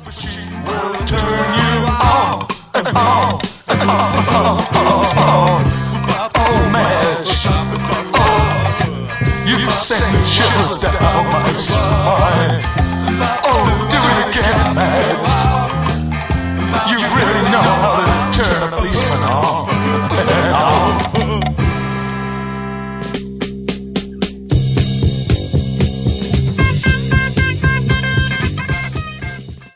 She will turn you on and on and on. Oh, match. Oh, you send shivers down my spine. Oh, do it again, match. You really know how to turn a policeman on.